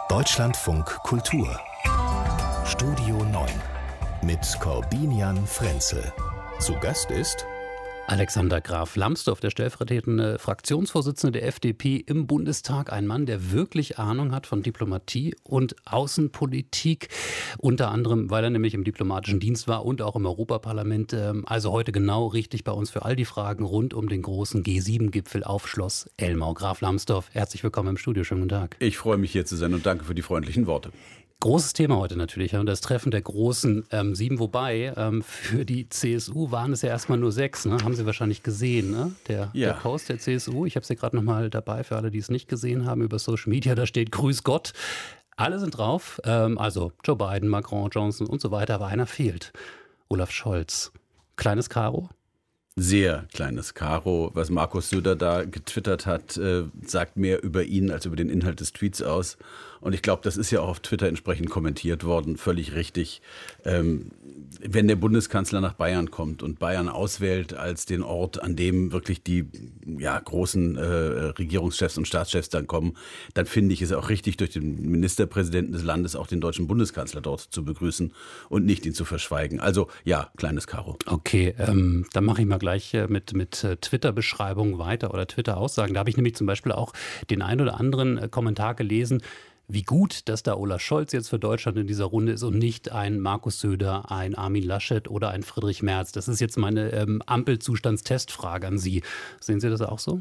Deutschlandfunk Kultur Studio 9 mit Corbinian Frenzel. Zu Gast ist Alexander Graf Lambsdorff, der stellvertretende Fraktionsvorsitzende der FDP im Bundestag. Ein Mann, der wirklich Ahnung hat von Diplomatie und Außenpolitik. Unter anderem, weil er nämlich im diplomatischen Dienst war und auch im Europaparlament. Also heute genau richtig bei uns für all die Fragen rund um den großen G7-Gipfel auf Schloss Elmau. Graf Lambsdorff, herzlich willkommen im Studio. Schönen guten Tag. Ich freue mich, hier zu sein und danke für die freundlichen Worte. Großes Thema heute natürlich, das Treffen der großen Sieben, wobei für die CSU waren es ja erstmal nur 6, ne? Haben Sie wahrscheinlich gesehen, ne? Der Post der CSU, ich habe es ja gerade nochmal dabei für alle, die es nicht gesehen haben über Social Media, da steht Grüß Gott, alle sind drauf, also Joe Biden, Macron, Johnson und so weiter, aber einer fehlt, Olaf Scholz. Kleines Karo? Sehr kleines Karo. Was Markus Söder da getwittert hat, sagt mehr über ihn als über den Inhalt des Tweets aus. Und ich glaube, das ist ja auch auf Twitter entsprechend kommentiert worden, völlig richtig. Wenn der Bundeskanzler nach Bayern kommt und Bayern auswählt als den Ort, an dem wirklich die großen Regierungschefs und Staatschefs dann kommen, dann finde ich es auch richtig, durch den Ministerpräsidenten des Landes auch den deutschen Bundeskanzler dort zu begrüßen und nicht ihn zu verschweigen. Also ja, kleines Karo. Okay, dann mache ich mal gleich mit Twitter-Beschreibungen weiter oder Twitter-Aussagen. Da habe ich nämlich zum Beispiel auch den ein oder anderen Kommentar gelesen, wie gut, dass da Olaf Scholz jetzt für Deutschland in dieser Runde ist und nicht ein Markus Söder, ein Armin Laschet oder ein Friedrich Merz. Das ist jetzt meine Ampelzustandstestfrage an Sie. Sehen Sie das auch so?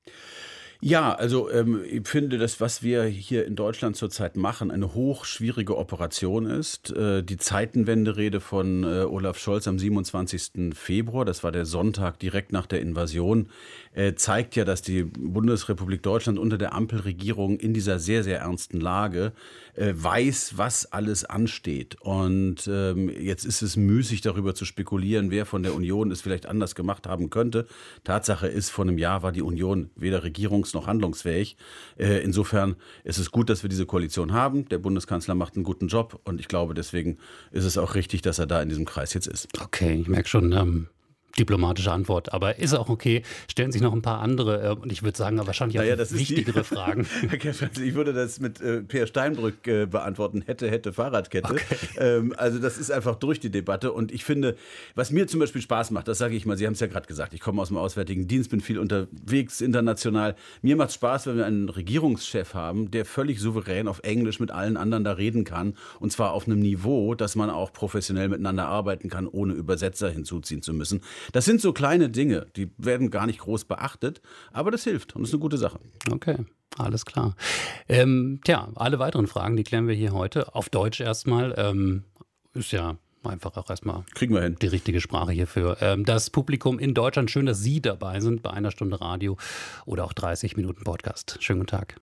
Ja, also ich finde, das, was wir hier in Deutschland zurzeit machen, eine hochschwierige Operation ist. Die Zeitenwende-Rede von Olaf Scholz am 27. Februar, das war der Sonntag direkt nach der Invasion, zeigt ja, dass die Bundesrepublik Deutschland unter der Ampelregierung in dieser sehr, sehr ernsten Lage weiß, was alles ansteht. Und jetzt ist es müßig, darüber zu spekulieren, wer von der Union es vielleicht anders gemacht haben könnte. Tatsache ist, vor einem Jahr war die Union weder regierungs- noch handlungsfähig. Insofern ist es gut, dass wir diese Koalition haben. Der Bundeskanzler macht einen guten Job und ich glaube, deswegen ist es auch richtig, dass er da in diesem Kreis jetzt ist. Okay, ich merke schon, diplomatische Antwort, aber ist auch okay. Stellen sich noch ein paar andere und ich würde sagen, wahrscheinlich auch wichtigere Fragen. Herr Keffert, ich würde das mit Peer Steinbrück beantworten, hätte Fahrradkette. Okay. Also das ist einfach durch die Debatte und ich finde, was mir zum Beispiel Spaß macht, das sage ich mal, Sie haben es ja gerade gesagt, ich komme aus dem Auswärtigen Dienst, bin viel unterwegs international. Mir macht es Spaß, wenn wir einen Regierungschef haben, der völlig souverän auf Englisch mit allen anderen da reden kann und zwar auf einem Niveau, dass man auch professionell miteinander arbeiten kann, ohne Übersetzer hinzuziehen zu müssen. Das sind so kleine Dinge, die werden gar nicht groß beachtet, aber das hilft und ist eine gute Sache. Okay, alles klar. Alle weiteren Fragen, die klären wir hier heute. Auf Deutsch erstmal, ist ja einfach auch erstmal kriegen wir hin. Die richtige Sprache hierfür. Das Publikum in Deutschland, schön, dass Sie dabei sind bei einer Stunde Radio oder auch 30 Minuten Podcast. Schönen guten Tag.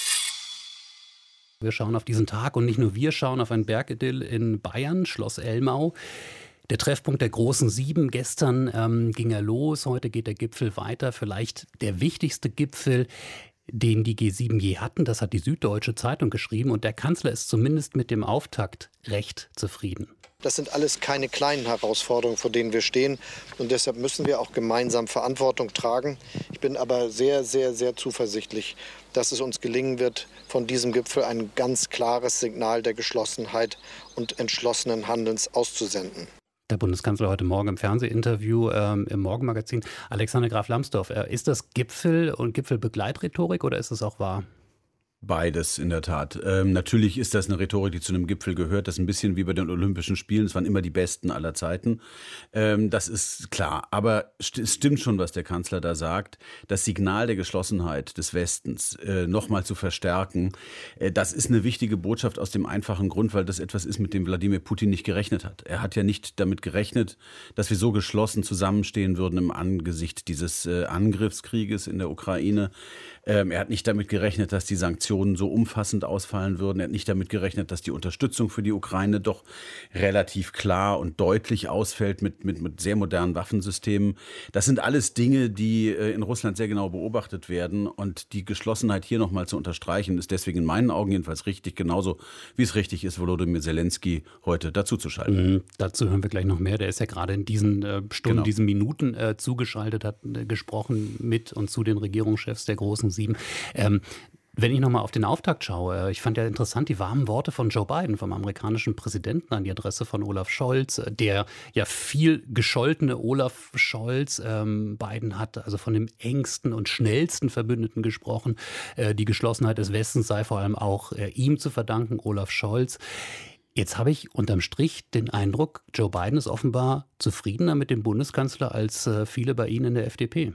Wir schauen auf diesen Tag und nicht nur wir schauen auf ein Bergidyll in Bayern, Schloss Elmau. Der Treffpunkt der großen Sieben. Gestern ging er los, heute geht der Gipfel weiter. Vielleicht der wichtigste Gipfel, den die G7 je hatten. Das hat die Süddeutsche Zeitung geschrieben. Und der Kanzler ist zumindest mit dem Auftakt recht zufrieden. Das sind alles keine kleinen Herausforderungen, vor denen wir stehen. Und deshalb müssen wir auch gemeinsam Verantwortung tragen. Ich bin aber sehr, sehr, sehr zuversichtlich, dass es uns gelingen wird, von diesem Gipfel ein ganz klares Signal der Geschlossenheit und entschlossenen Handelns auszusenden. Der Bundeskanzler heute Morgen im Fernsehinterview im Morgenmagazin. Alexander Graf Lambsdorff, ist das Gipfel und Gipfelbegleitrhetorik oder ist es auch wahr? Beides in der Tat. Natürlich ist das eine Rhetorik, die zu einem Gipfel gehört. Das ist ein bisschen wie bei den Olympischen Spielen. Es waren immer die Besten aller Zeiten. Das ist klar. Aber es stimmt schon, was der Kanzler da sagt. Das Signal der Geschlossenheit des Westens nochmal zu verstärken, das ist eine wichtige Botschaft aus dem einfachen Grund, weil das etwas ist, mit dem Wladimir Putin nicht gerechnet hat. Er hat ja nicht damit gerechnet, dass wir so geschlossen zusammenstehen würden im Angesicht dieses Angriffskrieges in der Ukraine. Er hat nicht damit gerechnet, dass die Sanktionen so umfassend ausfallen würden. Er hat nicht damit gerechnet, dass die Unterstützung für die Ukraine doch relativ klar und deutlich ausfällt mit sehr modernen Waffensystemen. Das sind alles Dinge, die in Russland sehr genau beobachtet werden. Und die Geschlossenheit hier nochmal zu unterstreichen, ist deswegen in meinen Augen jedenfalls richtig, genauso wie es richtig ist, Volodymyr Zelensky heute dazuzuschalten. Dazu hören wir gleich noch mehr. Der ist ja gerade in diesen Stunden, diesen Minuten zugeschaltet, hat gesprochen mit und zu den Regierungschefs der großen Sieben. Wenn ich nochmal auf den Auftakt schaue, ich fand ja interessant die warmen Worte von Joe Biden, vom amerikanischen Präsidenten, an die Adresse von Olaf Scholz, der ja viel gescholtene Olaf Scholz. Biden hat also von dem engsten und schnellsten Verbündeten gesprochen. Die Geschlossenheit des Westens sei vor allem auch ihm zu verdanken, Olaf Scholz. Jetzt habe ich unterm Strich den Eindruck, Joe Biden ist offenbar zufriedener mit dem Bundeskanzler als viele bei Ihnen in der FDP.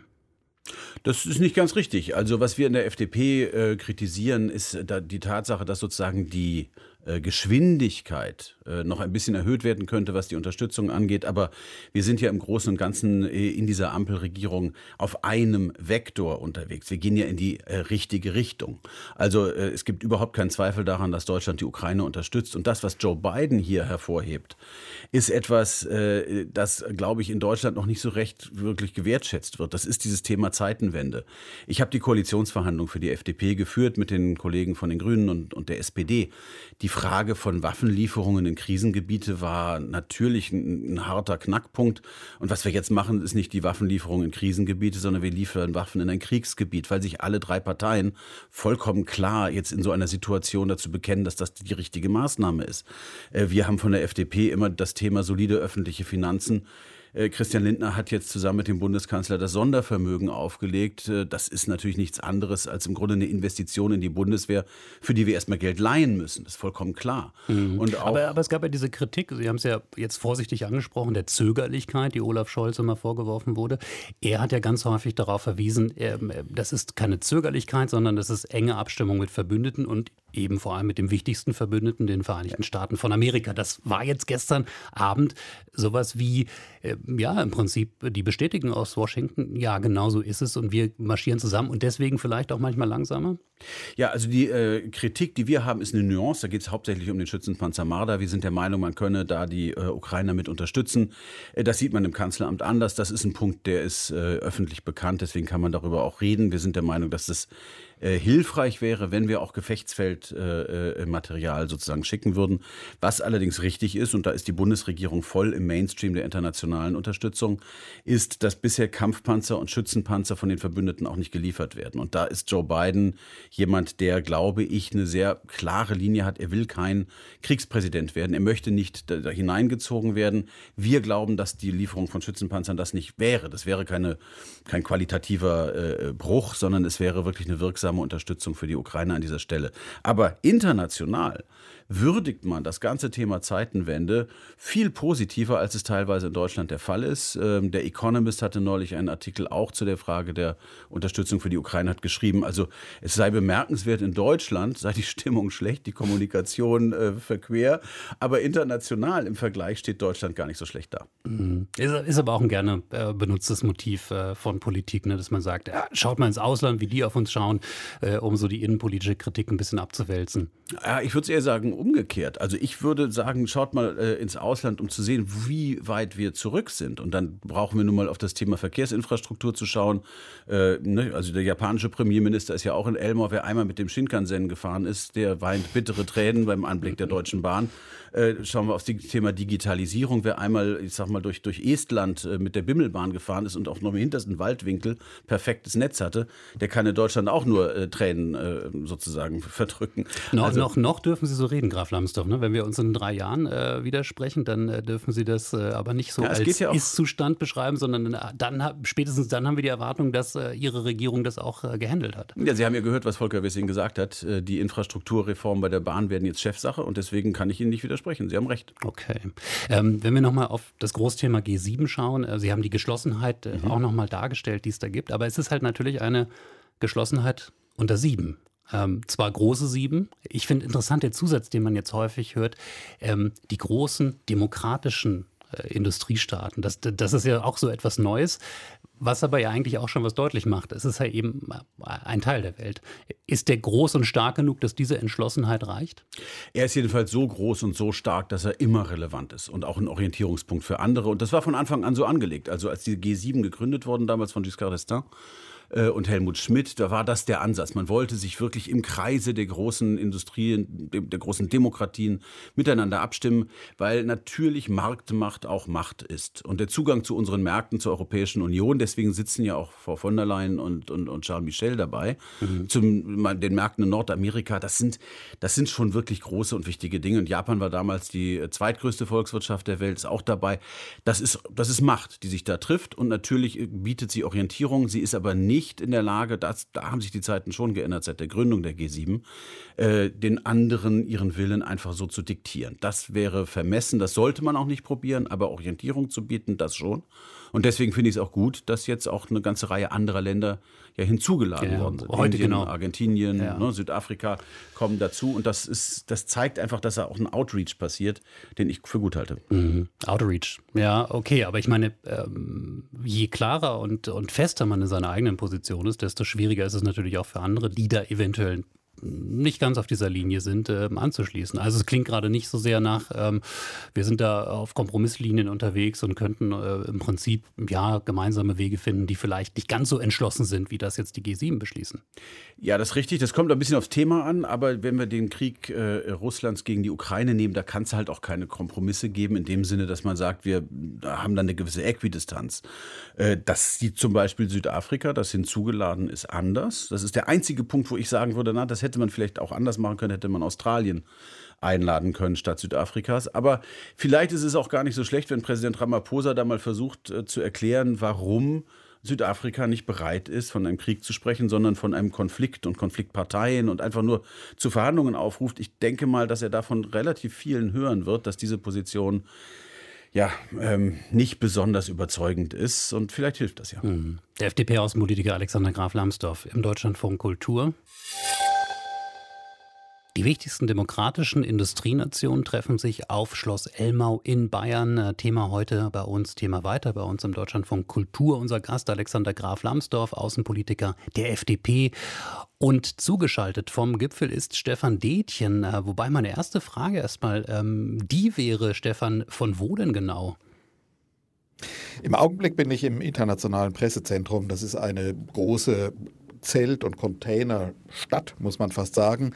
Das ist nicht ganz richtig. Also was wir in der FDP kritisieren, ist die Tatsache, dass sozusagen die Geschwindigkeit noch ein bisschen erhöht werden könnte, was die Unterstützung angeht. Aber wir sind ja im Großen und Ganzen in dieser Ampelregierung auf einem Vektor unterwegs. Wir gehen ja in die richtige Richtung. Also es gibt überhaupt keinen Zweifel daran, dass Deutschland die Ukraine unterstützt. Und das, was Joe Biden hier hervorhebt, ist etwas, das, glaube ich, in Deutschland noch nicht so recht wirklich gewertschätzt wird. Das ist dieses Thema Zeitenwende. Ich habe die Koalitionsverhandlung für die FDP geführt mit den Kollegen von den Grünen und der SPD. Die Frage von Waffenlieferungen in Krisengebiete war natürlich ein harter Knackpunkt. Und was wir jetzt machen, ist nicht die Waffenlieferung in Krisengebiete, sondern wir liefern Waffen in ein Kriegsgebiet, weil sich alle drei Parteien vollkommen klar jetzt in so einer Situation dazu bekennen, dass das die richtige Maßnahme ist. Wir haben von der FDP immer das Thema solide öffentliche Finanzen. Christian Lindner hat jetzt zusammen mit dem Bundeskanzler das Sondervermögen aufgelegt. Das ist natürlich nichts anderes als im Grunde eine Investition in die Bundeswehr, für die wir erstmal Geld leihen müssen. Das ist vollkommen klar. Und auch aber es gab ja diese Kritik, Sie haben es ja jetzt vorsichtig angesprochen, der Zögerlichkeit, die Olaf Scholz immer vorgeworfen wurde. Er hat ja ganz häufig darauf verwiesen, das ist keine Zögerlichkeit, sondern das ist enge Abstimmung mit Verbündeten und eben vor allem mit dem wichtigsten Verbündeten, den Vereinigten Staaten von Amerika. Das war jetzt gestern Abend sowas wie, im Prinzip die Bestätigung aus Washington, ja, genau so ist es und wir marschieren zusammen und deswegen vielleicht auch manchmal langsamer? Ja, also die Kritik, die wir haben, ist eine Nuance. Da geht es hauptsächlich um den Schützenpanzer Marder. Wir sind der Meinung, man könne da die Ukrainer mit unterstützen. Das sieht man im Kanzleramt anders. Das ist ein Punkt, der ist öffentlich bekannt. Deswegen kann man darüber auch reden. Wir sind der Meinung, dass das hilfreich wäre, wenn wir auch Gefechtsfeldmaterial sozusagen schicken würden. Was allerdings richtig ist, und da ist die Bundesregierung voll im Mainstream der internationalen Unterstützung, ist, dass bisher Kampfpanzer und Schützenpanzer von den Verbündeten auch nicht geliefert werden. Und da ist Joe Biden jemand, der, glaube ich, eine sehr klare Linie hat. Er will kein Kriegspräsident werden. Er möchte nicht da hineingezogen werden. Wir glauben, dass die Lieferung von Schützenpanzern das nicht wäre. Das wäre kein qualitativer Bruch, sondern es wäre wirklich eine wirksame Unterstützung für die Ukraine an dieser Stelle. Aber international würdigt man das ganze Thema Zeitenwende viel positiver, als es teilweise in Deutschland der Fall ist. Der Economist hatte neulich einen Artikel auch zu der Frage der Unterstützung für die Ukraine, hat geschrieben, also es sei bemerkenswert, in Deutschland sei die Stimmung schlecht, die Kommunikation verquer, aber international im Vergleich steht Deutschland gar nicht so schlecht da. Ist aber auch ein gerne benutztes Motiv von Politik, ne, dass man sagt, ja, schaut mal ins Ausland, wie die auf uns schauen, um so die innenpolitische Kritik ein bisschen abzuwälzen. Ja, ich würde es eher sagen, umgekehrt. Also ich würde sagen, schaut mal ins Ausland, um zu sehen, wie weit wir zurück sind. Und dann brauchen wir nun mal auf das Thema Verkehrsinfrastruktur zu schauen. Also der japanische Premierminister ist ja auch in Elmore. Wer einmal mit dem Shinkansen gefahren ist, der weint bittere Tränen beim Anblick der Deutschen Bahn. Schauen wir auf das Thema Digitalisierung. Wer einmal, ich sag mal, durch Estland mit der Bimmelbahn gefahren ist und auch noch im hintersten Waldwinkel perfektes Netz hatte, der kann in Deutschland auch nur Tränen sozusagen verdrücken. Noch dürfen Sie so reden, Graf Lambsdorff. Ne? Wenn wir uns in 3 Jahren widersprechen, dann dürfen Sie das aber nicht so als Ist-Zustand beschreiben, sondern spätestens dann haben wir die Erwartung, dass Ihre Regierung das auch gehandelt hat. Ja, Sie haben ja gehört, was Volker Wissing gesagt hat. Die Infrastrukturreformen bei der Bahn werden jetzt Chefsache und deswegen kann ich Ihnen nicht widersprechen. Sie haben recht. Okay. Wenn wir nochmal auf das Großthema G7 schauen, Sie haben die Geschlossenheit auch nochmal dargestellt, die es da gibt, aber es ist halt natürlich eine Geschlossenheit unter 7. Zwar große 7, ich finde interessant der Zusatz, den man jetzt häufig hört, die großen demokratischen Industriestaaten. Das ist ja auch so etwas Neues, was aber ja eigentlich auch schon was deutlich macht. Es ist ja eben ein Teil der Welt. Ist der groß und stark genug, dass diese Entschlossenheit reicht? Er ist jedenfalls so groß und so stark, dass er immer relevant ist und auch ein Orientierungspunkt für andere. Und das war von Anfang an so angelegt. Also als die G7 gegründet wurden, damals von Giscard d'Estaing, und Helmut Schmidt, da war das der Ansatz. Man wollte sich wirklich im Kreise der großen Industrien, der großen Demokratien miteinander abstimmen, weil natürlich Marktmacht auch Macht ist. Und der Zugang zu unseren Märkten, zur Europäischen Union, deswegen sitzen ja auch Frau von der Leyen und Charles Michel dabei, den Märkten in Nordamerika, das sind schon wirklich große und wichtige Dinge. Und Japan war damals die zweitgrößte Volkswirtschaft der Welt, ist auch dabei. Das ist Macht, die sich da trifft, und natürlich bietet sie Orientierung. Sie ist aber nicht in der Lage, da haben sich die Zeiten schon geändert seit der Gründung der G7, den anderen ihren Willen einfach so zu diktieren. Das wäre vermessen, das sollte man auch nicht probieren, aber Orientierung zu bieten, das schon. Und deswegen finde ich es auch gut, dass jetzt auch eine ganze Reihe anderer Länder ja hinzugeladen worden sind. Heute Indien, genau. Argentinien, Südafrika kommen dazu. Und das zeigt einfach, dass da auch ein Outreach passiert, den ich für gut halte. Outreach, ja, okay. Aber ich meine, je klarer und fester man in seiner eigenen Position ist, desto schwieriger ist es natürlich auch für andere, die da eventuell nicht ganz auf dieser Linie sind, anzuschließen. Also es klingt gerade nicht so sehr nach, wir sind da auf Kompromisslinien unterwegs und könnten im Prinzip gemeinsame Wege finden, die vielleicht nicht ganz so entschlossen sind, wie das jetzt die G7 beschließen. Ja, das ist richtig. Das kommt ein bisschen aufs Thema an, aber wenn wir den Krieg Russlands gegen die Ukraine nehmen, da kann es halt auch keine Kompromisse geben, in dem Sinne, dass man sagt, wir haben dann eine gewisse Äquidistanz. Das sieht zum Beispiel Südafrika, das hinzugeladen ist, anders. Das ist der einzige Punkt, wo ich sagen würde, das hätte man vielleicht auch anders machen können, hätte man Australien einladen können statt Südafrikas. Aber vielleicht ist es auch gar nicht so schlecht, wenn Präsident Ramaphosa da mal versucht zu erklären, warum Südafrika nicht bereit ist, von einem Krieg zu sprechen, sondern von einem Konflikt und Konfliktparteien und einfach nur zu Verhandlungen aufruft. Ich denke mal, dass er davon relativ vielen hören wird, dass diese Position nicht besonders überzeugend ist, und vielleicht hilft das ja. Der FDP-Außenpolitiker Alexander Graf Lambsdorff im Deutschlandfunk Kultur. Die wichtigsten demokratischen Industrienationen treffen sich auf Schloss Elmau in Bayern. Thema heute bei uns, Thema weiter bei uns im Deutschlandfunk Kultur. Unser Gast Alexander Graf Lambsdorff, Außenpolitiker der FDP. Und zugeschaltet vom Gipfel ist Stefan Detjen. Wobei meine erste Frage erstmal, die wäre, Stefan, von wo denn genau? Im Augenblick bin ich im Internationalen Pressezentrum. Das ist eine große Zelt- und Containerstadt, muss man fast sagen,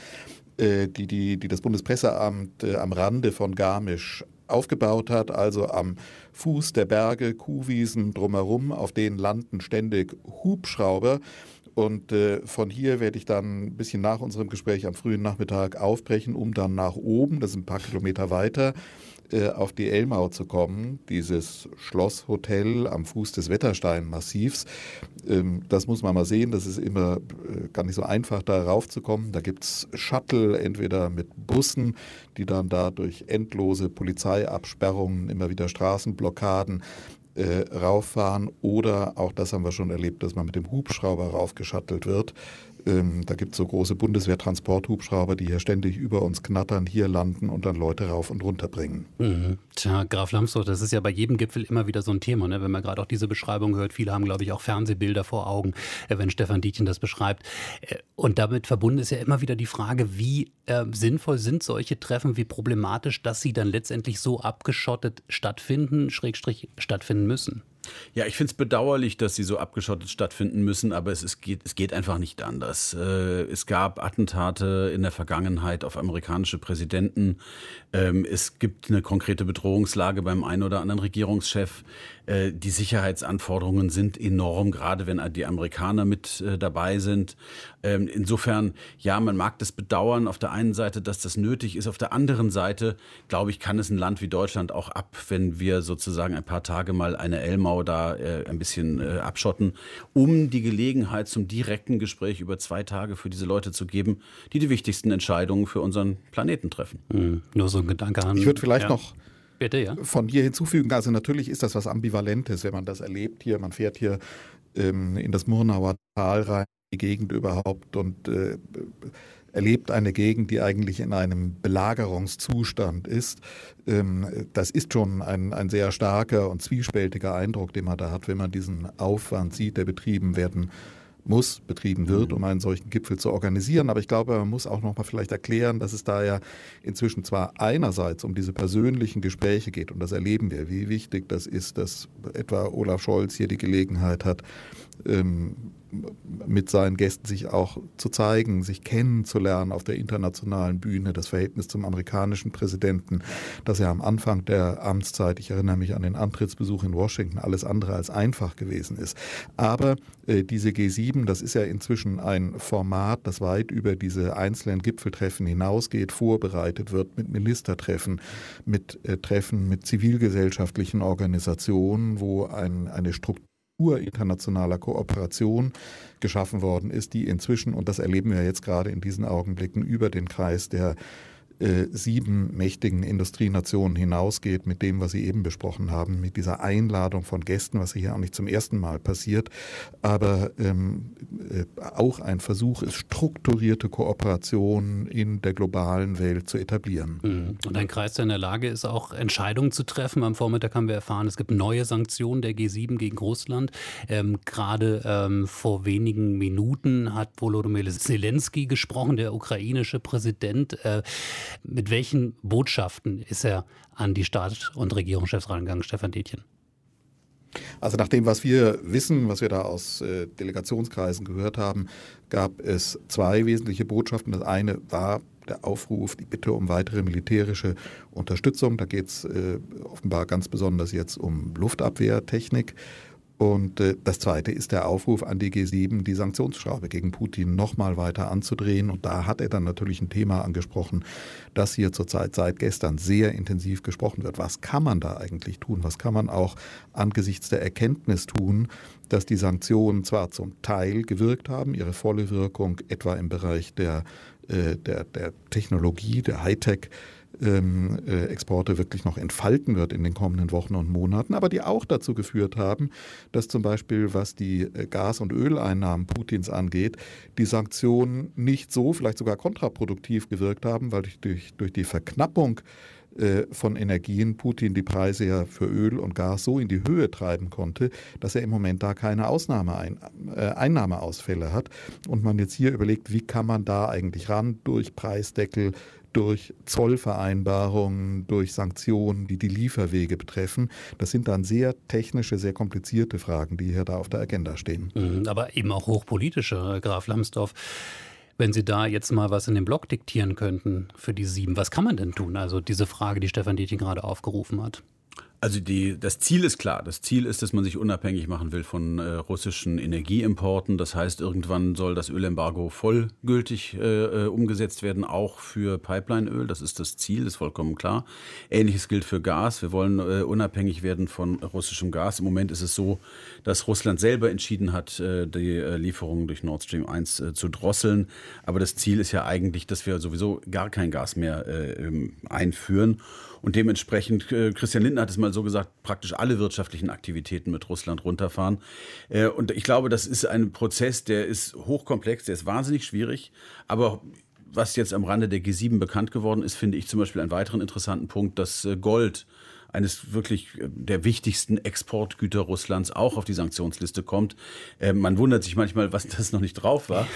die das Bundespresseamt am Rande von Garmisch aufgebaut hat, also am Fuß der Berge, Kuhwiesen drumherum, auf denen landen ständig Hubschrauber. Und von hier werde ich dann ein bisschen nach unserem Gespräch am frühen Nachmittag aufbrechen, um dann nach oben, das ist ein paar Kilometer weiter, auf die Elmau zu kommen, dieses Schlosshotel am Fuß des Wettersteinmassivs. Das muss man mal sehen, das ist immer gar nicht so einfach, da raufzukommen. Da gibt es Shuttle, entweder mit Bussen, die dann da durch endlose Polizeiabsperrungen, immer wieder Straßenblockaden rauffahren, oder auch das haben wir schon erlebt, dass man mit dem Hubschrauber raufgeschattelt wird. Da gibt es so große Bundeswehr-Transporthubschrauber, die hier ständig über uns knattern, hier landen und dann Leute rauf und runter bringen. Tja, Graf Lambsdorff, das ist ja bei jedem Gipfel immer wieder so ein Thema, ne? Wenn man gerade auch diese Beschreibung hört. Viele haben, glaube ich, auch Fernsehbilder vor Augen, wenn Stefan Detjen das beschreibt. Und damit verbunden ist ja immer wieder die Frage, wie sinnvoll sind solche Treffen, wie problematisch, dass sie dann letztendlich so abgeschottet stattfinden müssen. Ja, ich finde es bedauerlich, dass sie so abgeschottet stattfinden müssen, aber es geht einfach nicht anders. Es gab Attentate in der Vergangenheit auf amerikanische Präsidenten. Es gibt eine konkrete Bedrohungslage beim einen oder anderen Regierungschef. Die Sicherheitsanforderungen sind enorm, gerade wenn die Amerikaner mit dabei sind. Insofern, ja, man mag das bedauern auf der einen Seite, dass das nötig ist. Auf der anderen Seite, glaube ich, kann es ein Land wie Deutschland auch ab, wenn wir sozusagen ein paar Tage mal eine Elmau da ein bisschen abschotten, um die Gelegenheit zum direkten Gespräch über 2 Tage für diese Leute zu geben, die wichtigsten Entscheidungen für unseren Planeten treffen. Nur so ein Gedanke an. Ich würde vielleicht noch bitte, ja, von hier hinzufügen, also natürlich ist das was Ambivalentes, wenn man das erlebt hier. Man fährt hier in das Murnauer Tal rein, die Gegend überhaupt, und erlebt eine Gegend, die eigentlich in einem Belagerungszustand ist. Das ist schon ein sehr starker und zwiespältiger Eindruck, den man da hat, wenn man diesen Aufwand sieht, der betrieben wird, um einen solchen Gipfel zu organisieren. Aber ich glaube, man muss auch noch mal vielleicht erklären, dass es da ja inzwischen zwar einerseits um diese persönlichen Gespräche geht, und das erleben wir, wie wichtig das ist, dass etwa Olaf Scholz hier die Gelegenheit hat, mit seinen Gästen sich auch zu zeigen, sich kennenzulernen auf der internationalen Bühne, das Verhältnis zum amerikanischen Präsidenten, dass er am Anfang der Amtszeit, ich erinnere mich an den Antrittsbesuch in Washington, alles andere als einfach gewesen ist. Aber diese G7, das ist ja inzwischen ein Format, das weit über diese einzelnen Gipfeltreffen hinausgeht, vorbereitet wird mit Ministertreffen, mit Treffen mit zivilgesellschaftlichen Organisationen, wo eine Struktur internationaler Kooperation geschaffen worden ist, die inzwischen, und das erleben wir jetzt gerade in diesen Augenblicken, über den Kreis der 7 mächtigen Industrienationen hinausgeht mit dem, was Sie eben besprochen haben, mit dieser Einladung von Gästen, was hier auch nicht zum ersten Mal passiert, aber auch ein Versuch ist, strukturierte Kooperation in der globalen Welt zu etablieren. Und ein Kreis, der in der Lage ist, auch Entscheidungen zu treffen. Am Vormittag haben wir erfahren, es gibt neue Sanktionen der G7 gegen Russland. Gerade vor wenigen Minuten hat Volodymyr Zelensky gesprochen, der ukrainische Präsident. Mit welchen Botschaften ist er an die Staats- und Regierungschefs rangegangen, Stefan Detjen? Also nach dem, was wir wissen, was wir da aus Delegationskreisen gehört haben, gab es 2 wesentliche Botschaften. Das eine war der Aufruf, die Bitte um weitere militärische Unterstützung. Da geht es offenbar ganz besonders jetzt um Luftabwehrtechnik. Und das Zweite ist der Aufruf an die G7, die Sanktionsschraube gegen Putin nochmal weiter anzudrehen. Und da hat er dann natürlich ein Thema angesprochen, das hier zurzeit seit gestern sehr intensiv gesprochen wird. Was kann man da eigentlich tun? Was kann man auch angesichts der Erkenntnis tun, dass die Sanktionen zwar zum Teil gewirkt haben, ihre volle Wirkung etwa im Bereich der Technologie, der Hightech, Exporte wirklich noch entfalten wird in den kommenden Wochen und Monaten, aber die auch dazu geführt haben, dass zum Beispiel, was die Gas- und Öleinnahmen Putins angeht, die Sanktionen nicht so, vielleicht sogar kontraproduktiv gewirkt haben, weil durch die Verknappung von Energien Putin die Preise ja für Öl und Gas so in die Höhe treiben konnte, dass er im Moment da keine Einnahmeausfälle hat. Und man jetzt hier überlegt, wie kann man da eigentlich ran durch Preisdeckel, durch Zollvereinbarungen, durch Sanktionen, die Lieferwege betreffen. Das sind dann sehr technische, sehr komplizierte Fragen, die hier da auf der Agenda stehen. Aber eben auch hochpolitische, Graf Lambsdorff. Wenn Sie da jetzt mal was in den Blog diktieren könnten für die 7, was kann man denn tun? Also diese Frage, die Stefan Detjen gerade aufgerufen hat. Also das Ziel ist klar. Das Ziel ist, dass man sich unabhängig machen will von russischen Energieimporten. Das heißt, irgendwann soll das Ölembargo vollgültig umgesetzt werden, auch für Pipelineöl. Das ist das Ziel, ist vollkommen klar. Ähnliches gilt für Gas. Wir wollen unabhängig werden von russischem Gas. Im Moment ist es so, dass Russland selber entschieden hat, die Lieferungen durch Nord Stream 1 zu drosseln. Aber das Ziel ist ja eigentlich, dass wir sowieso gar kein Gas mehr einführen. Und dementsprechend, Christian Lindner hat es mal so gesagt, praktisch alle wirtschaftlichen Aktivitäten mit Russland runterfahren. Und ich glaube, das ist ein Prozess, der ist hochkomplex, der ist wahnsinnig schwierig. Aber was jetzt am Rande der G7 bekannt geworden ist, finde ich zum Beispiel einen weiteren interessanten Punkt, dass Gold, eines wirklich der wichtigsten Exportgüter Russlands, auch auf die Sanktionsliste kommt. Man wundert sich manchmal, was das noch nicht drauf war.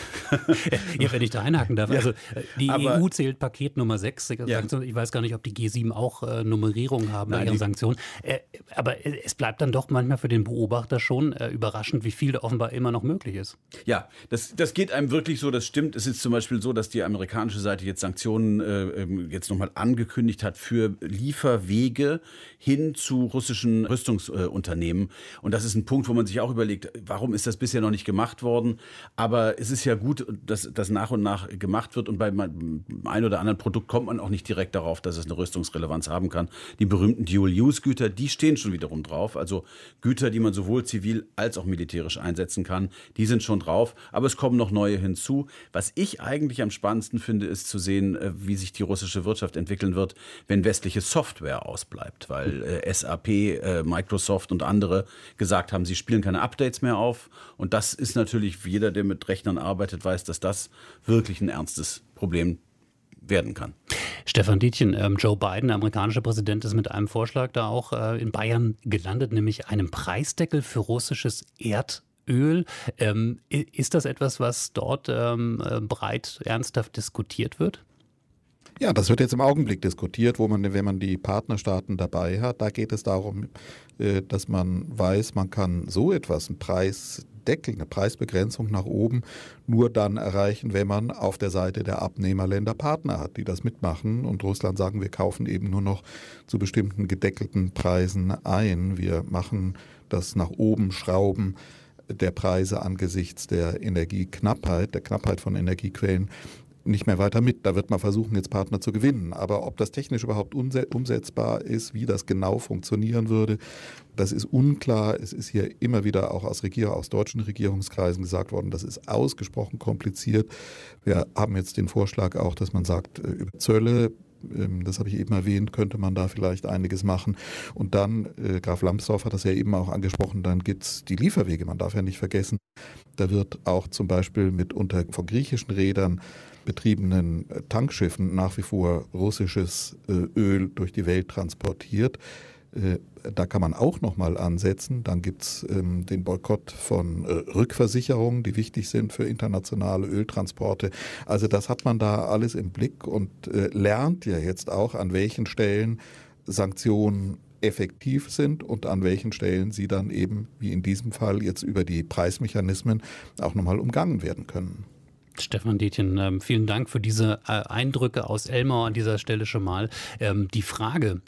Ja, wenn ich da einhaken darf. Ja, also die EU zählt Paket Nummer 6. Ja. Ich weiß gar nicht, ob die G7 auch Nummerierung haben bei ihren Sanktionen. Aber es bleibt dann doch manchmal für den Beobachter schon überraschend, wie viel da offenbar immer noch möglich ist. Ja, das geht einem wirklich so, das stimmt. Es ist zum Beispiel so, dass die amerikanische Seite jetzt Sanktionen jetzt nochmal angekündigt hat für Lieferwege hin zu russischen Rüstungsunternehmen. Und das ist ein Punkt, wo man sich auch überlegt, warum ist das bisher noch nicht gemacht worden? Aber es ist ja gut, dass das nach und nach gemacht wird. Und bei einem oder anderen Produkt kommt man auch nicht direkt darauf, dass es eine Rüstungsrelevanz haben kann. Die berühmten Dual-Use-Güter, die stehen schon wiederum drauf. Also Güter, die man sowohl zivil als auch militärisch einsetzen kann, die sind schon drauf. Aber es kommen noch neue hinzu. Was ich eigentlich am spannendsten finde, ist zu sehen, wie sich die russische Wirtschaft entwickeln wird, wenn westliche Software ausbleibt. Weil SAP, Microsoft und andere gesagt haben, sie spielen keine Updates mehr auf. Und das ist natürlich, jeder, der mit Rechnern arbeitet, weiß, dass das wirklich ein ernstes Problem werden kann. Stefan Detjen, Joe Biden, der amerikanische Präsident, ist mit einem Vorschlag da auch in Bayern gelandet, nämlich einem Preisdeckel für russisches Erdöl. Ist das etwas, was dort breit ernsthaft diskutiert wird? Ja, das wird jetzt im Augenblick diskutiert, wenn man die Partnerstaaten dabei hat. Da geht es darum, dass man weiß, man kann so etwas, einen Preisdeckel Deckel, eine Preisbegrenzung nach oben nur dann erreichen, wenn man auf der Seite der Abnehmerländer Partner hat, die das mitmachen. Und Russland sagen, wir kaufen eben nur noch zu bestimmten gedeckelten Preisen ein. Wir machen das nach oben Schrauben der Preise angesichts der Energieknappheit, der Knappheit von Energiequellen nicht mehr weiter mit. Da wird man versuchen, jetzt Partner zu gewinnen. Aber ob das technisch überhaupt umsetzbar ist, wie das genau funktionieren würde, das ist unklar. Es ist hier immer wieder auch aus deutschen Regierungskreisen gesagt worden, das ist ausgesprochen kompliziert. Wir haben jetzt den Vorschlag auch, dass man sagt, über Zölle, das habe ich eben erwähnt, könnte man da vielleicht einiges machen. Und dann, Graf Lambsdorff hat das ja eben auch angesprochen, dann gibt es die Lieferwege. Man darf ja nicht vergessen, da wird auch zum Beispiel mit von griechischen Rädern betriebenen Tankschiffen nach wie vor russisches Öl durch die Welt transportiert. Da kann man auch nochmal ansetzen. Dann gibt es den Boykott von Rückversicherungen, die wichtig sind für internationale Öltransporte. Also das hat man da alles im Blick und lernt ja jetzt auch, an welchen Stellen Sanktionen effektiv sind und an welchen Stellen sie dann eben, wie in diesem Fall, jetzt über die Preismechanismen auch nochmal umgangen werden können. Stefan Detjen, vielen Dank für diese Eindrücke aus Elmau an dieser Stelle schon mal. Die Frage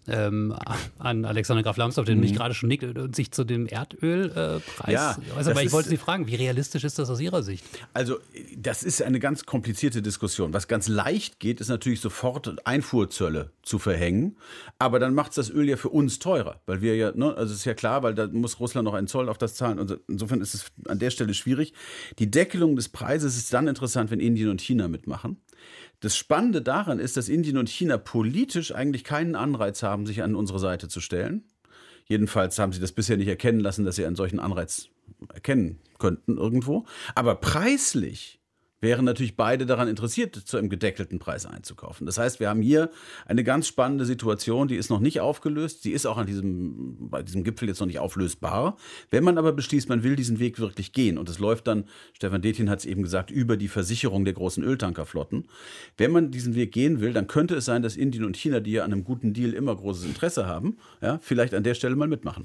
an Alexander Graf Lambsdorff, der nämlich gerade schon nickt, sich zu dem Erdölpreis. Aber ich wollte Sie fragen, wie realistisch ist das aus Ihrer Sicht? Also das ist eine ganz komplizierte Diskussion. Was ganz leicht geht, ist natürlich sofort Einfuhrzölle zu verhängen. Aber dann macht es das Öl ja für uns teurer. Weil wir ja, also ist ja klar, weil da muss Russland noch einen Zoll auf das zahlen. Und insofern ist es an der Stelle schwierig. Die Deckelung des Preises ist dann interessant, wenn Indien und China mitmachen. Das Spannende daran ist, dass Indien und China politisch eigentlich keinen Anreiz haben, sich an unsere Seite zu stellen. Jedenfalls haben sie das bisher nicht erkennen lassen, dass sie einen solchen Anreiz erkennen könnten irgendwo. Aber preislich wären natürlich beide daran interessiert, zu einem gedeckelten Preis einzukaufen. Das heißt, wir haben hier eine ganz spannende Situation, die ist noch nicht aufgelöst. Sie ist auch bei diesem Gipfel jetzt noch nicht auflösbar. Wenn man aber beschließt, man will diesen Weg wirklich gehen und es läuft dann, Stefan Detjen hat es eben gesagt, über die Versicherung der großen Öltankerflotten. Wenn man diesen Weg gehen will, dann könnte es sein, dass Indien und China, die ja an einem guten Deal immer großes Interesse haben, ja, vielleicht an der Stelle mal mitmachen.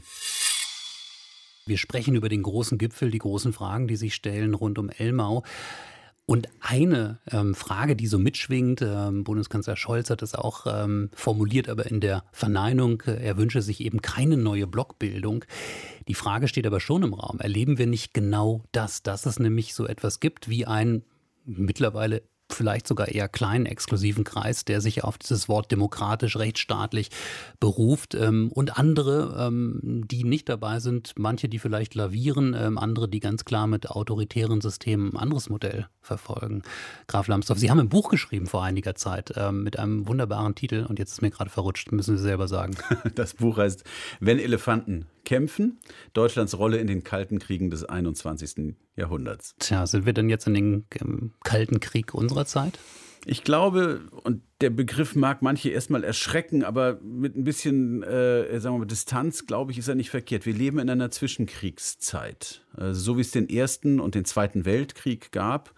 Wir sprechen über den großen Gipfel, die großen Fragen, die sich stellen rund um Elmau. Und eine Frage, die so mitschwingt, Bundeskanzler Scholz hat es auch formuliert, aber in der Verneinung, er wünsche sich eben keine neue Blockbildung. Die Frage steht aber schon im Raum. Erleben wir nicht genau das, dass es nämlich so etwas gibt wie ein mittlerweile vielleicht sogar eher kleinen exklusiven Kreis, der sich auf dieses Wort demokratisch, rechtsstaatlich beruft und andere, die nicht dabei sind, manche, die vielleicht lavieren, andere, die ganz klar mit autoritären Systemen ein anderes Modell verfolgen. Graf Lambsdorff, Sie haben ein Buch geschrieben vor einiger Zeit mit einem wunderbaren Titel und jetzt ist mir gerade verrutscht, müssen Sie selber sagen. Das Buch heißt Wenn Elefanten kämpfen, Deutschlands Rolle in den Kalten Kriegen des 21. Jahrhunderts. Tja, sind wir denn jetzt in den Kalten Krieg unserer Zeit? Ich glaube, und der Begriff mag manche erstmal erschrecken, aber mit ein bisschen sagen wir mal, Distanz, glaube ich, ist er nicht verkehrt. Wir leben in einer Zwischenkriegszeit. So wie es den Ersten und den Zweiten Weltkrieg gab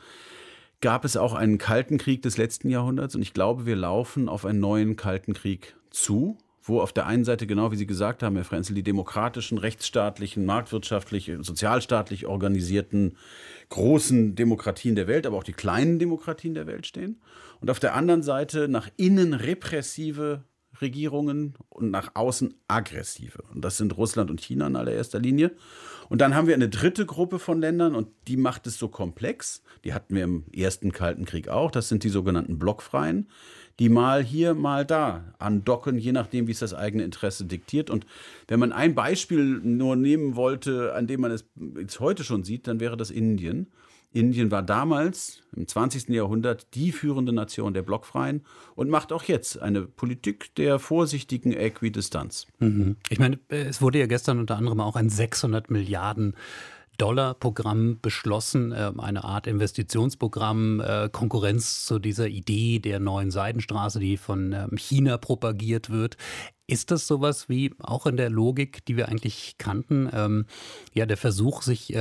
es auch einen Kalten Krieg des letzten Jahrhunderts. Und ich glaube, wir laufen auf einen neuen Kalten Krieg zu, wo auf der einen Seite, genau wie Sie gesagt haben, Herr Frenzel, die demokratischen, rechtsstaatlichen, marktwirtschaftlich, sozialstaatlich organisierten großen Demokratien der Welt, aber auch die kleinen Demokratien der Welt stehen. Und auf der anderen Seite nach innen repressive Regierungen und nach außen aggressive. Und das sind Russland und China in allererster Linie. Und dann haben wir eine dritte Gruppe von Ländern und die macht es so komplex. Die hatten wir im ersten Kalten Krieg auch. Das sind die sogenannten Blockfreien, die mal hier, mal da andocken, je nachdem, wie es das eigene Interesse diktiert. Und wenn man ein Beispiel nur nehmen wollte, an dem man es jetzt heute schon sieht, dann wäre das Indien. Indien war damals, im 20. Jahrhundert, die führende Nation der Blockfreien und macht auch jetzt eine Politik der vorsichtigen Äquidistanz. Ich meine, es wurde ja gestern unter anderem auch ein 600 Milliarden $-Programm beschlossen, eine Art Investitionsprogramm, Konkurrenz zu dieser Idee der neuen Seidenstraße, die von China propagiert wird. Ist das sowas wie auch in der Logik, die wir eigentlich kannten, der Versuch, sich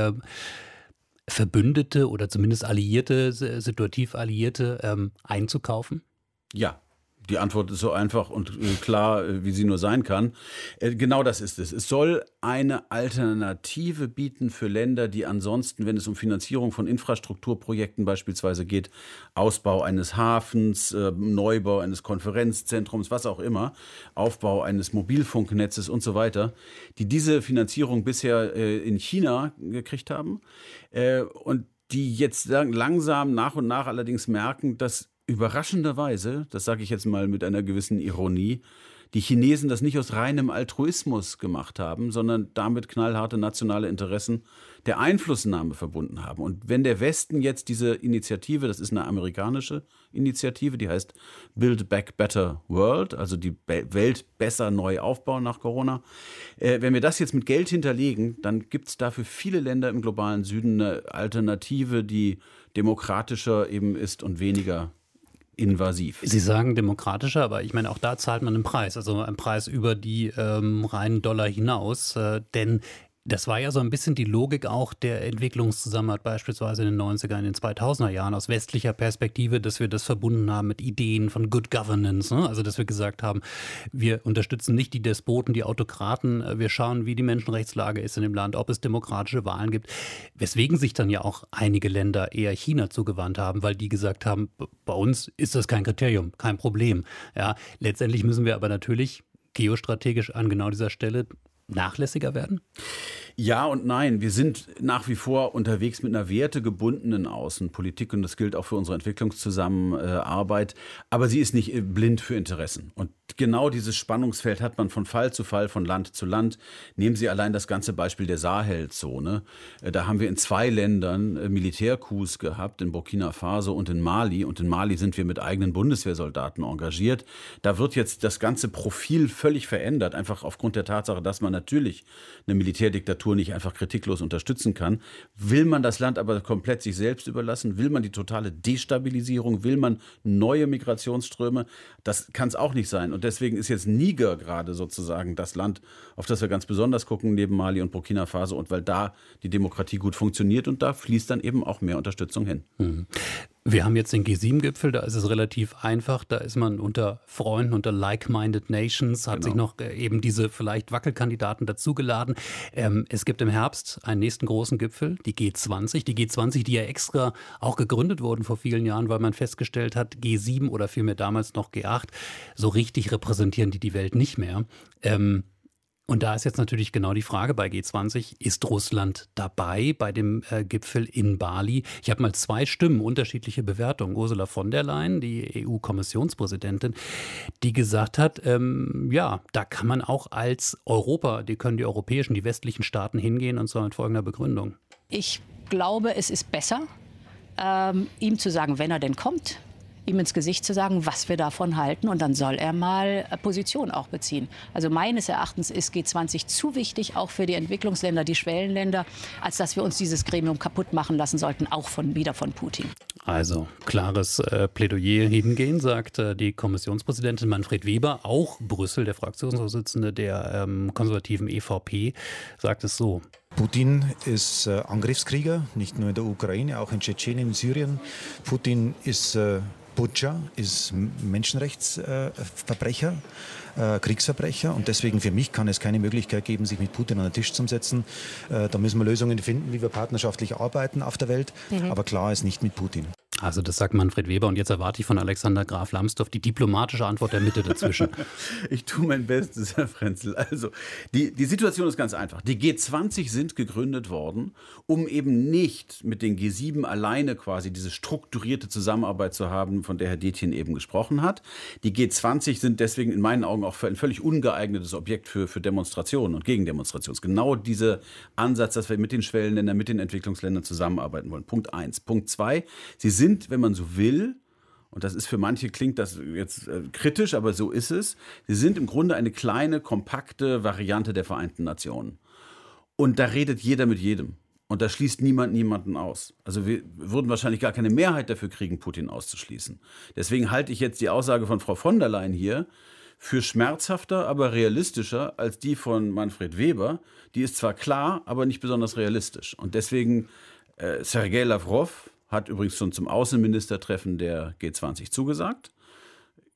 Verbündete oder zumindest Alliierte, situativ Alliierte einzukaufen? Ja, Die Antwort ist so einfach und klar, wie sie nur sein kann. Genau das ist es. Es soll eine Alternative bieten für Länder, die ansonsten, wenn es um Finanzierung von Infrastrukturprojekten beispielsweise geht, Ausbau eines Hafens, Neubau eines Konferenzzentrums, was auch immer, Aufbau eines Mobilfunknetzes und so weiter, die diese Finanzierung bisher in China gekriegt haben und die jetzt langsam nach und nach allerdings merken, dass überraschenderweise, das sage ich jetzt mal mit einer gewissen Ironie, die Chinesen das nicht aus reinem Altruismus gemacht haben, sondern damit knallharte nationale Interessen der Einflussnahme verbunden haben. Und wenn der Westen jetzt diese Initiative, das ist eine amerikanische Initiative, die heißt Build Back Better World, also die Welt besser neu aufbauen nach Corona, wenn wir das jetzt mit Geld hinterlegen, dann gibt es dafür viele Länder im globalen Süden eine Alternative, die demokratischer eben ist und weniger invasiv. Sie sagen demokratischer, aber ich meine, auch da zahlt man einen Preis, also einen Preis über die reinen Dollar hinaus, denn das war ja so ein bisschen die Logik auch der Entwicklungszusammenarbeit beispielsweise in den 90er, in den 2000er Jahren aus westlicher Perspektive, dass wir das verbunden haben mit Ideen von Good Governance, ne? Also dass wir gesagt haben, wir unterstützen nicht die Despoten, die Autokraten, wir schauen, wie die Menschenrechtslage ist in dem Land, ob es demokratische Wahlen gibt, weswegen sich dann ja auch einige Länder eher China zugewandt haben, weil die gesagt haben, bei uns ist das kein Kriterium, kein Problem. Ja, letztendlich müssen wir aber natürlich geostrategisch an genau dieser Stelle nachlässiger werden? Ja und nein. Wir sind nach wie vor unterwegs mit einer wertegebundenen Außenpolitik und das gilt auch für unsere Entwicklungszusammenarbeit. Aber sie ist nicht blind für Interessen. Und genau dieses Spannungsfeld hat man von Fall zu Fall, von Land zu Land. Nehmen Sie allein das ganze Beispiel der Sahelzone. Da haben wir in 2 Ländern Militärcoups gehabt, in Burkina Faso und in Mali. Und in Mali sind wir mit eigenen Bundeswehrsoldaten engagiert. Da wird jetzt das ganze Profil völlig verändert, einfach aufgrund der Tatsache, dass man natürlich eine Militärdiktatur nicht einfach kritiklos unterstützen kann. Will man das Land aber komplett sich selbst überlassen? Will man die totale Destabilisierung? Will man neue Migrationsströme? Das kann es auch nicht sein. Und deswegen ist jetzt Niger gerade sozusagen das Land, auf das wir ganz besonders gucken, neben Mali und Burkina Faso. Und weil da die Demokratie gut funktioniert und da fließt dann eben auch mehr Unterstützung hin. Mhm. Wir haben jetzt den G7-Gipfel, da ist es relativ einfach, da ist man unter Freunden, unter like-minded nations, hat sich noch eben diese vielleicht Wackelkandidaten dazugeladen. Es gibt im Herbst einen nächsten großen Gipfel, die G20. Die G20, die ja extra auch gegründet wurden vor vielen Jahren, weil man festgestellt hat, G7 oder vielmehr damals noch G8, so richtig repräsentieren die Welt nicht mehr. Und da ist jetzt natürlich genau die Frage bei G20, ist Russland dabei bei dem Gipfel in Bali? Ich habe mal 2 Stimmen, unterschiedliche Bewertungen. Ursula von der Leyen, die EU-Kommissionspräsidentin, die gesagt hat, ja, da kann man auch als Europa, die können die europäischen, die westlichen Staaten hingehen und zwar mit folgender Begründung. Ich glaube, es ist besser, ihm zu sagen, wenn er denn kommt, ihm ins Gesicht zu sagen, was wir davon halten und dann soll er mal Position auch beziehen. Also meines Erachtens ist G20 zu wichtig, auch für die Entwicklungsländer, die Schwellenländer, als dass wir uns dieses Gremium kaputt machen lassen sollten, auch wieder von Putin. Also klares Plädoyer hingehen, sagt die Kommissionspräsidentin Manfred Weber, auch Brüssel, der Fraktionsvorsitzende der konservativen EVP, sagt es so. Putin ist Angriffskrieger, nicht nur in der Ukraine, auch in Tschetschenien, in Syrien. Putin ist Butscha, ist Menschenrechtsverbrecher, Kriegsverbrecher und deswegen für mich kann es keine Möglichkeit geben, sich mit Putin an den Tisch zu setzen. Da müssen wir Lösungen finden, wie wir partnerschaftlich arbeiten auf der Welt, aber klar ist nicht mit Putin. Also das sagt Manfred Weber und jetzt erwarte ich von Alexander Graf Lambsdorff die diplomatische Antwort der Mitte dazwischen. Ich tue mein Bestes, Herr Frenzel. Also die Situation ist ganz einfach. Die G20 sind gegründet worden, um eben nicht mit den G7 alleine quasi diese strukturierte Zusammenarbeit zu haben, von der Herr Detjen eben gesprochen hat. Die G20 sind deswegen in meinen Augen auch für ein völlig ungeeignetes Objekt für Demonstrationen und Gegendemonstrationen. Genau dieser Ansatz, dass wir mit den Schwellenländern, mit den Entwicklungsländern zusammenarbeiten wollen. Punkt 1. Punkt 2, sie sind, wenn man so will, und das ist für manche, klingt das jetzt kritisch, aber so ist es, sie sind im Grunde eine kleine, kompakte Variante der Vereinten Nationen. Und da redet jeder mit jedem. Und da schließt niemand niemanden aus. Also wir würden wahrscheinlich gar keine Mehrheit dafür kriegen, Putin auszuschließen. Deswegen halte ich jetzt die Aussage von Frau von der Leyen hier für schmerzhafter, aber realistischer als die von Manfred Weber. Die ist zwar klar, aber nicht besonders realistisch. Und deswegen Sergei Lavrov hat übrigens schon zum Außenministertreffen der G20 zugesagt.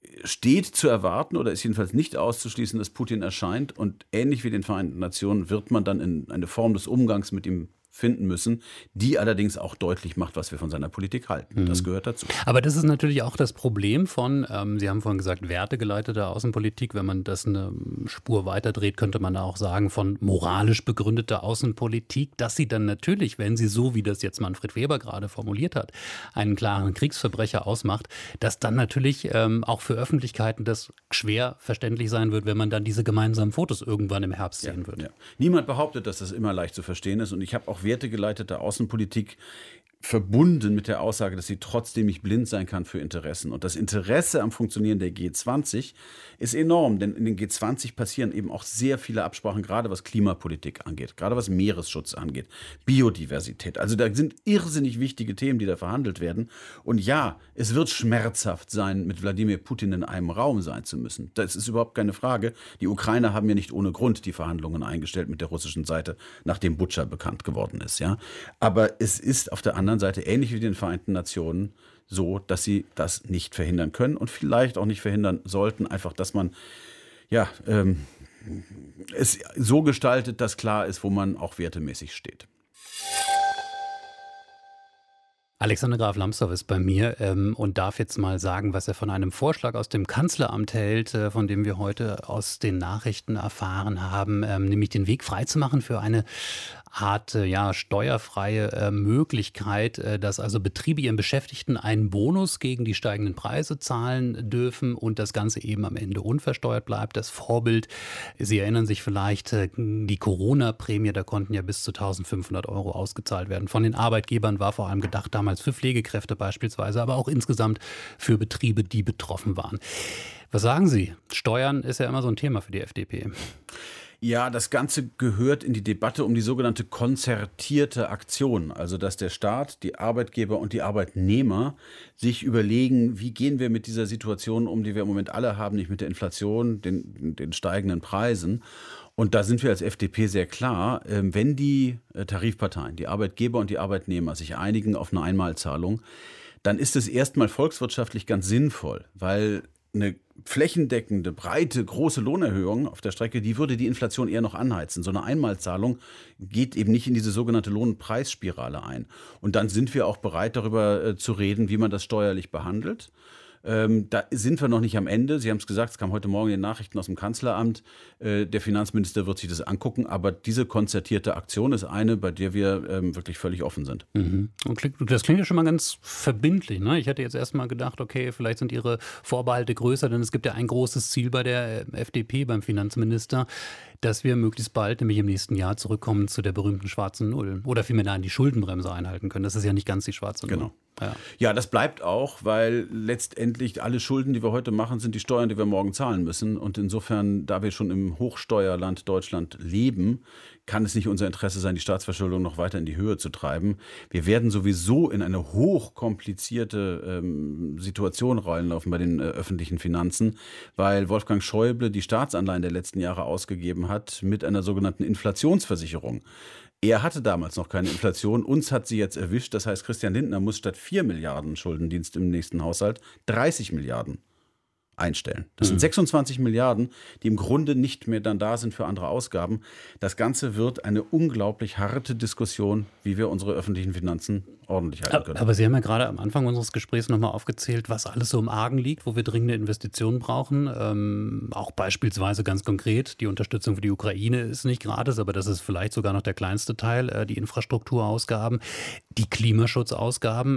steht zu erwarten oder ist jedenfalls nicht auszuschließen, dass Putin erscheint. Und ähnlich wie den Vereinten Nationen wird man dann in eine Form des Umgangs mit ihm finden müssen, die allerdings auch deutlich macht, was wir von seiner Politik halten. Das gehört dazu. Aber das ist natürlich auch das Problem von, Sie haben vorhin gesagt, wertegeleiteter Außenpolitik. Wenn man das eine Spur weiterdreht, könnte man auch sagen, von moralisch begründeter Außenpolitik, dass sie dann natürlich, wenn sie so, wie das jetzt Manfred Weber gerade formuliert hat, einen klaren Kriegsverbrecher ausmacht, dass dann natürlich auch für Öffentlichkeiten das schwer verständlich sein wird, wenn man dann diese gemeinsamen Fotos irgendwann im Herbst sehen wird. Ja. Niemand behauptet, dass das immer leicht zu verstehen ist. Und ich habe auch wertegeleitete Außenpolitik verbunden mit der Aussage, dass sie trotzdem nicht blind sein kann für Interessen. Und das Interesse am Funktionieren der G20 ist enorm, denn in den G20 passieren eben auch sehr viele Absprachen, gerade was Klimapolitik angeht, gerade was Meeresschutz angeht, Biodiversität. Also da sind irrsinnig wichtige Themen, die da verhandelt werden. Und ja, es wird schmerzhaft sein, mit Wladimir Putin in einem Raum sein zu müssen. Das ist überhaupt keine Frage. Die Ukrainer haben ja nicht ohne Grund die Verhandlungen eingestellt mit der russischen Seite, nachdem Butscha bekannt geworden ist. Ja? Aber es ist auf der anderen Seite ähnlich wie den Vereinten Nationen so, dass sie das nicht verhindern können und vielleicht auch nicht verhindern sollten. Einfach, dass man es so gestaltet, dass klar ist, wo man auch wertemäßig steht. Alexander Graf Lambsdorff ist bei mir und darf jetzt mal sagen, was er von einem Vorschlag aus dem Kanzleramt hält, von dem wir heute aus den Nachrichten erfahren haben, nämlich den Weg freizumachen für eine Art steuerfreie Möglichkeit, dass also Betriebe ihren Beschäftigten einen Bonus gegen die steigenden Preise zahlen dürfen und das Ganze eben am Ende unversteuert bleibt. Das Vorbild, Sie erinnern sich vielleicht, die Corona-Prämie, da konnten ja bis zu 1.500 € ausgezahlt werden. Von den Arbeitgebern war vor allem gedacht, damals für Pflegekräfte beispielsweise, aber auch insgesamt für Betriebe, die betroffen waren. Was sagen Sie? Steuern ist ja immer so ein Thema für die FDP. Ja, das Ganze gehört in die Debatte um die sogenannte konzertierte Aktion. Also, dass der Staat, die Arbeitgeber und die Arbeitnehmer sich überlegen, wie gehen wir mit dieser Situation um, die wir im Moment alle haben, nicht mit der Inflation, den steigenden Preisen. Und da sind wir als FDP sehr klar, wenn die Tarifparteien, die Arbeitgeber und die Arbeitnehmer sich einigen auf eine Einmalzahlung, dann ist es erstmal volkswirtschaftlich ganz sinnvoll, weil eine flächendeckende, breite, große Lohnerhöhung auf der Strecke, die würde die Inflation eher noch anheizen. So eine Einmalzahlung geht eben nicht in diese sogenannte Lohnpreisspirale ein. Und dann sind wir auch bereit, darüber zu reden, wie man das steuerlich behandelt. Da sind wir noch nicht am Ende. Sie haben es gesagt, es kam heute Morgen in den Nachrichten aus dem Kanzleramt. Der Finanzminister wird sich das angucken. Aber diese konzertierte Aktion ist eine, bei der wir wirklich völlig offen sind. Mhm. Und das klingt ja schon mal ganz verbindlich, ne? Ich hätte jetzt erst mal gedacht, okay, vielleicht sind Ihre Vorbehalte größer, denn es gibt ja ein großes Ziel bei der FDP, beim Finanzminister, dass wir möglichst bald, nämlich im nächsten Jahr, zurückkommen zu der berühmten schwarzen Null. Oder vielmehr die Schuldenbremse einhalten können. Das ist ja nicht ganz die schwarze Null. Genau. Ja, das bleibt auch, weil letztendlich alle Schulden, die wir heute machen, sind die Steuern, die wir morgen zahlen müssen. Und insofern, da wir schon im Hochsteuerland Deutschland leben, kann es nicht unser Interesse sein, die Staatsverschuldung noch weiter in die Höhe zu treiben. Wir werden sowieso in eine hochkomplizierte Situation reinlaufen bei den öffentlichen Finanzen, weil Wolfgang Schäuble die Staatsanleihen der letzten Jahre ausgegeben hat mit einer sogenannten Inflationsversicherung. Er hatte damals noch keine Inflation, uns hat sie jetzt erwischt. Das heißt, Christian Lindner muss statt 4 Milliarden Schuldendienst im nächsten Haushalt 30 Milliarden einstellen. Das sind 26 Milliarden, die im Grunde nicht mehr dann da sind für andere Ausgaben. Das Ganze wird eine unglaublich harte Diskussion, wie wir unsere öffentlichen Finanzen ordentlich halten können. Aber Sie haben ja gerade am Anfang unseres Gesprächs nochmal aufgezählt, was alles so im Argen liegt, wo wir dringende Investitionen brauchen. Auch beispielsweise ganz konkret, die Unterstützung für die Ukraine ist nicht gratis, aber das ist vielleicht sogar noch der kleinste Teil, die Infrastrukturausgaben, die Klimaschutzausgaben.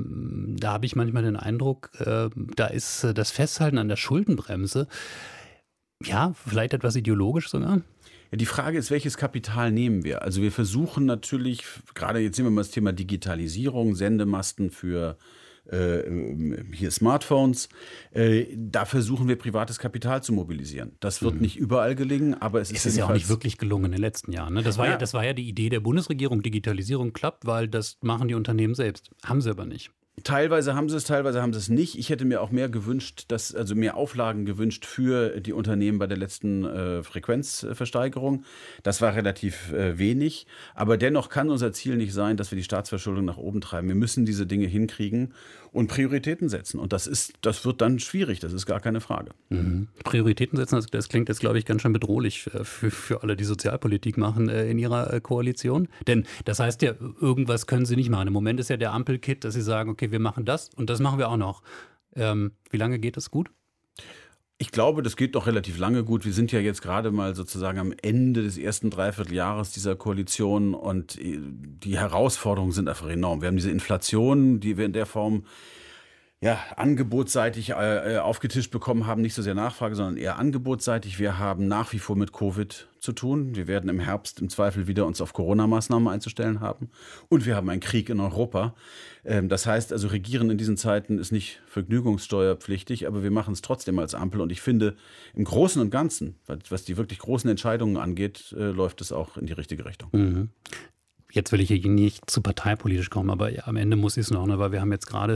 Da habe ich manchmal den Eindruck, da ist das Festhalten an der Schuldenbremse, ja, vielleicht etwas ideologisch sogar. Ja, die Frage ist, welches Kapital nehmen wir? Also wir versuchen natürlich, gerade jetzt sehen wir mal das Thema Digitalisierung, Sendemasten für hier Smartphones, da versuchen wir privates Kapital zu mobilisieren. Das wird nicht überall gelingen, aber es ist ja auch nicht wirklich gelungen in den letzten Jahren. Ne? Das war ja die Idee der Bundesregierung, Digitalisierung klappt, weil das machen die Unternehmen selbst. Haben sie aber nicht. Teilweise haben sie es nicht. Ich hätte mir auch mehr gewünscht, also mehr Auflagen gewünscht für die Unternehmen bei der letzten Frequenzversteigerung. Das war relativ wenig. Aber dennoch kann unser Ziel nicht sein, dass wir die Staatsverschuldung nach oben treiben. Wir müssen diese Dinge hinkriegen und Prioritäten setzen. Und das wird dann schwierig, das ist gar keine Frage. Mhm. Prioritäten setzen, das klingt jetzt, glaube ich, ganz schön bedrohlich für alle, die Sozialpolitik machen in ihrer Koalition. Denn das heißt ja, irgendwas können sie nicht machen. Im Moment ist ja der Ampelkit, dass sie sagen, okay, wir machen das und das machen wir auch noch. Wie lange geht das gut? Ich glaube, das geht noch relativ lange gut. Wir sind ja jetzt gerade mal sozusagen am Ende des ersten Dreivierteljahres dieser Koalition und die Herausforderungen sind einfach enorm. Wir haben diese Inflation, die wir in der Form angebotsseitig aufgetischt bekommen haben, nicht so sehr Nachfrage, sondern eher angebotsseitig. Wir haben nach wie vor mit Covid zu tun. Wir werden im Herbst im Zweifel wieder uns auf Corona-Maßnahmen einzustellen haben. Und wir haben einen Krieg in Europa. Das heißt also, Regieren in diesen Zeiten ist nicht vergnügungssteuerpflichtig, aber wir machen es trotzdem als Ampel. Und ich finde, im Großen und Ganzen, was die wirklich großen Entscheidungen angeht, läuft es auch in die richtige Richtung. Mhm. Jetzt will ich hier nicht zu parteipolitisch kommen, aber ja, am Ende muss ich es noch, ne, weil wir haben jetzt gerade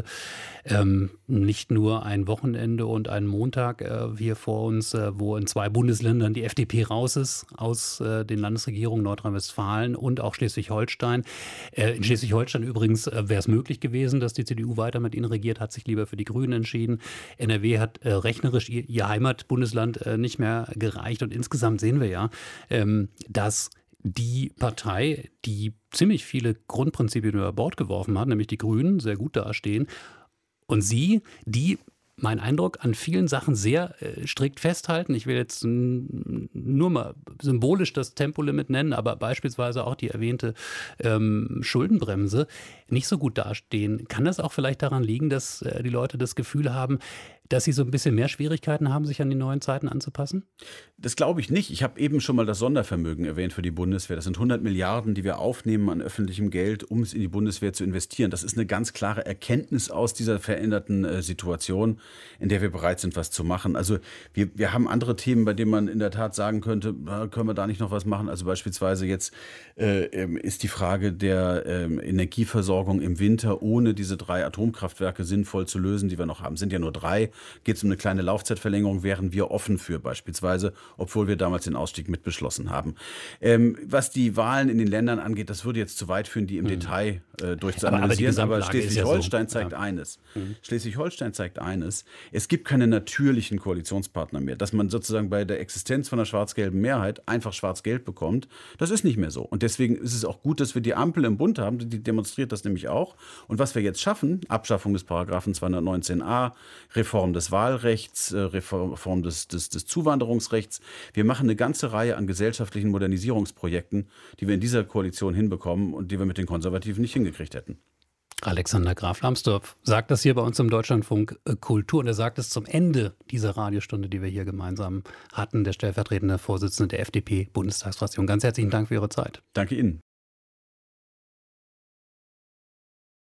nicht nur ein Wochenende und einen Montag hier vor uns, wo in 2 Bundesländern die FDP raus ist aus den Landesregierungen Nordrhein-Westfalen und auch Schleswig-Holstein. In Schleswig-Holstein übrigens wäre es möglich gewesen, dass die CDU weiter mit ihnen regiert, hat sich lieber für die Grünen entschieden. NRW hat rechnerisch ihr Heimatbundesland nicht mehr gereicht und insgesamt sehen wir ja, dass die Partei, die ziemlich viele Grundprinzipien über Bord geworfen hat, nämlich die Grünen, sehr gut dastehen. Und sie, die, mein Eindruck, an vielen Sachen sehr strikt festhalten. Ich will jetzt nur mal symbolisch das Tempolimit nennen, aber beispielsweise auch die erwähnte Schuldenbremse nicht so gut dastehen. Kann das auch vielleicht daran liegen, dass die Leute das Gefühl haben, dass sie so ein bisschen mehr Schwierigkeiten haben, sich an die neuen Zeiten anzupassen? Das glaube ich nicht. Ich habe eben schon mal das Sondervermögen erwähnt für die Bundeswehr. Das sind 100 Milliarden, die wir aufnehmen an öffentlichem Geld, um es in die Bundeswehr zu investieren. Das ist eine ganz klare Erkenntnis aus dieser veränderten Situation, in der wir bereit sind, was zu machen. Also wir haben andere Themen, bei denen man in der Tat sagen könnte, können wir da nicht noch was machen? Also beispielsweise jetzt ist die Frage der Energieversorgung im Winter ohne diese 3 Atomkraftwerke sinnvoll zu lösen, die wir noch haben. Sind ja nur 3. Geht es um eine kleine Laufzeitverlängerung, wären wir offen für beispielsweise, obwohl wir damals den Ausstieg mit beschlossen haben. Was die Wahlen in den Ländern angeht, das würde jetzt zu weit führen, die im Detail durchzuanalysieren. Aber Schleswig-Holstein zeigt eines. Schleswig-Holstein zeigt eines. Es gibt keine natürlichen Koalitionspartner mehr. Dass man sozusagen bei der Existenz von einer schwarz-gelben Mehrheit einfach schwarz-gelb bekommt, das ist nicht mehr so. Und deswegen ist es auch gut, dass wir die Ampel im Bund haben, die demonstriert das nämlich auch. Und was wir jetzt schaffen, Abschaffung des Paragraphen 219a, Reform des Wahlrechts, Reform des Zuwanderungsrechts. Wir machen eine ganze Reihe an gesellschaftlichen Modernisierungsprojekten, die wir in dieser Koalition hinbekommen und die wir mit den Konservativen nicht hingekriegt hätten. Alexander Graf Lambsdorff sagt das hier bei uns im Deutschlandfunk Kultur und er sagt es zum Ende dieser Radiostunde, die wir hier gemeinsam hatten, der stellvertretende Vorsitzende der FDP-Bundestagsfraktion. Ganz herzlichen Dank für Ihre Zeit. Danke Ihnen.